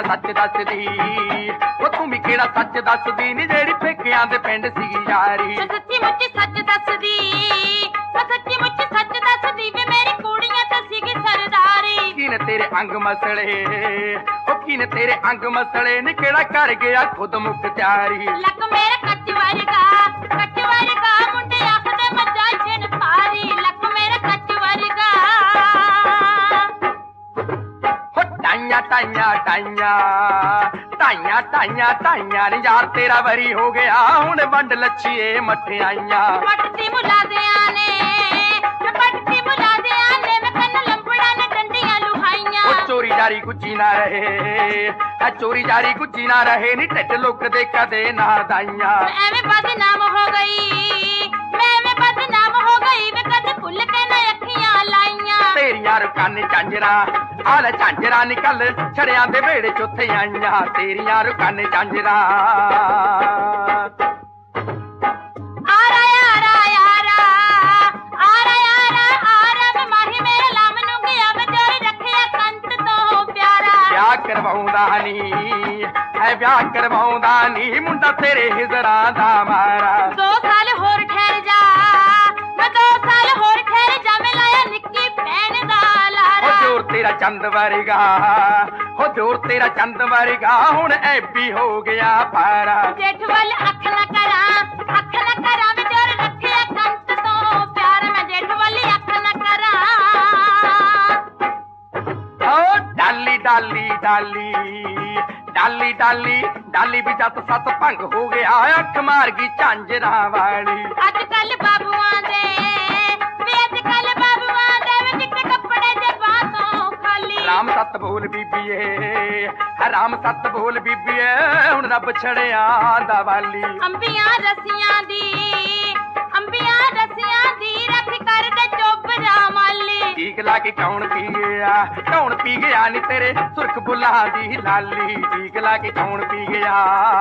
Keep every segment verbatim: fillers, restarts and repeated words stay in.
सच दसदी ओ तू भी केड़ा सच दसदी नी जेड़ी पेकियां दे पिंड सीगी यारी सच्ची मुच्ची सच दसदी सच्ची मुच्ची सच दसदी वे मेरी कुड़ियां ते सीगी सरदारी किने तेरे अंग मसले ओ किने तेरे अंग मसले नी केड़ा कर गया खुद मुख्तियारी लक मेरा कच्च वर्गा कच्च वर्गा मुंडे आखदे मजा जिन पारी लक मेरा कच्च वर्गा टाइया टाइया टाइया टाइया टाइया टाइया नी यार तेरा वरी हो गया हुण वंड लच्छिए मठियाइयां पटती मुला दियां ने पटती मुला दियां ने मैं कन्न लंबड़ा ने डंडियां लुहाइयां ओ चोरी जारी गुज्जी ना रहे आ चोरी जारी गुज्जी ना रहे नी ढिड लुक दे कदे ना दाइयां मैं एवें बदनाम हो गई मैं एवें बदनाम हो गई मैं कदे भुल के ना अखियां लाइयां तेरियां रुकान झांजरा आल झांजरा निकल छड़ियां दे वेड़े चौथे आइयां तेरियां रुकान झांजरा आरा यारा यारा आरा यारा आरा मैं माही मेरे लाम नू गया मैं जोरी रखिया कंत तो प्यारा ब्याह करवाउंदा नी है ब्याह करवाउंदा नी मुंडा तेरे हिजरा दा मारा दो साल होर ठहर जा मैं दो साल होर ठहर जा मैं लाया निक्की भैन दा लारा जोर तेरा चंद वर्गा हो जोर तेरा चंद वर्गा हुण ऐबी हो गया पारा जेठ वाल अख न करा अख न करा मैं जोर रखिया कंत तो प्यार मैं जेठ वाली अख न करा ओ डाली डाली डाली डाली डाली डाली भी जत सत भंग हो गया अख मार गई झांजरा वाली अजकल बाबुआं दे वे अजकल बाबुआं दे वे चिट्टे कपड़े जे बातों खाली राम सत बोल बीबीए राम सत बोल बीबीए हुण रब छड़िया दा वाली अंबियां रसियां दी अंबियां रसियां दी रख कर दे चोबरा माली ठीक ला के कौन पी गया कौन पी गया नी तेरे सुर्ख बुल्ला दी लाली ठीक ला के कौन पी गया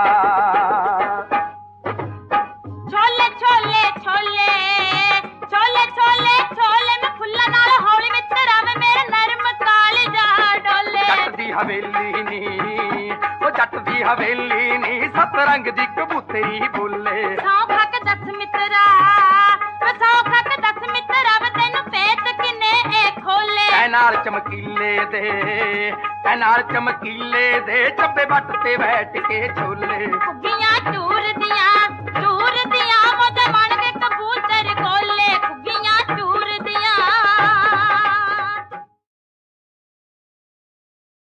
छोले छोले छोले छोले छोले छोले मैं फुल्ला नाल हौली मित्तरा में मेरे नरम काली जा डोले जट दी हवेली नी ओ जट दी हवेली नी सत रंग दी कबूतरी बोले सौ खक दस मित्तरा मैं सौ खक दस मित्तरा मैं तेनू पेट किने ए खोले ऐ नाल चमकीले दे ऐ नाल चमकीले दे चब्बे बट ते बैठ के झोले फुगियां चू